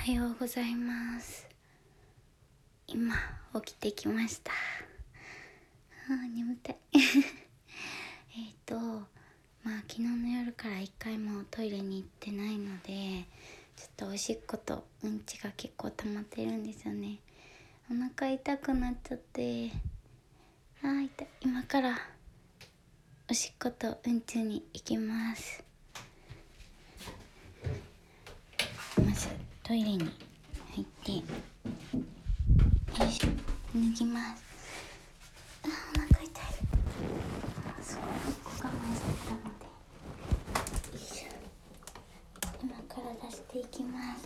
はようございます。今起きてきました。眠たい昨日の夜から一回もトイレに行ってないので、ちょっとおしっことうんちが結構溜まってるんですよね。お腹痛くなっちゃって、痛い。今からおしっことうんちに行きます。まずトイレに入ってよいしょ、脱ぎます。お腹痛い。そう、我慢してたので、よいしょ、今から出していきます。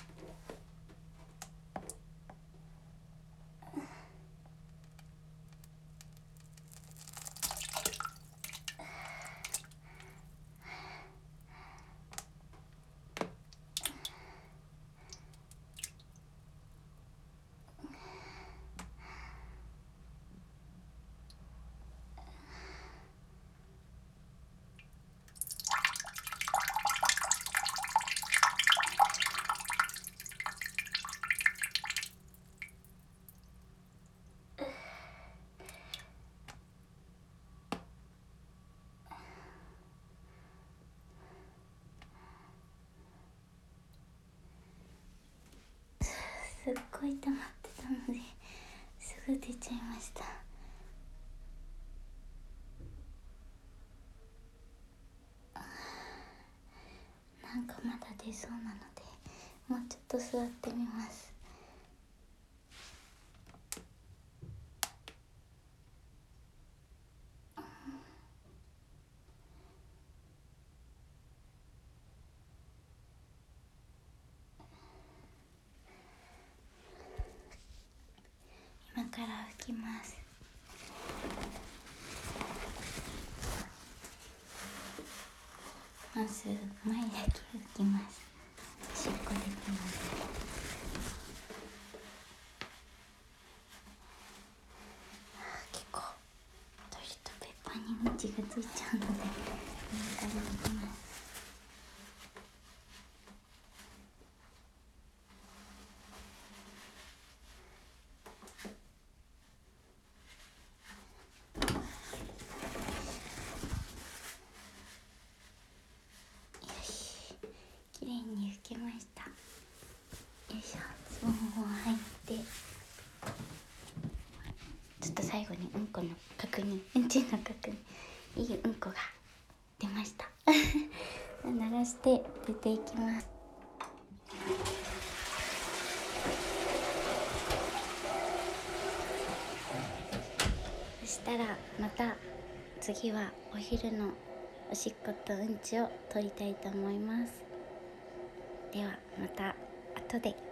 すっごい溜まってたのですぐ出ちゃいました。なんかまだ出そうなので、もうちょっと座ってみます。今から拭きます。まず前だけ拭きます。おしっこ出てます。結構トイレットペーパーにうんちがついちゃうので、上から拭きます。綺麗に拭けました。よいしょ、ズボンを履いて、ちょっと最後にうんこの確認、うんちの確認、いいうんこが出ました鳴らして出ていきます。そしたらまた次はお昼のおしっことうんちを取りたいと思います。ではまた後で。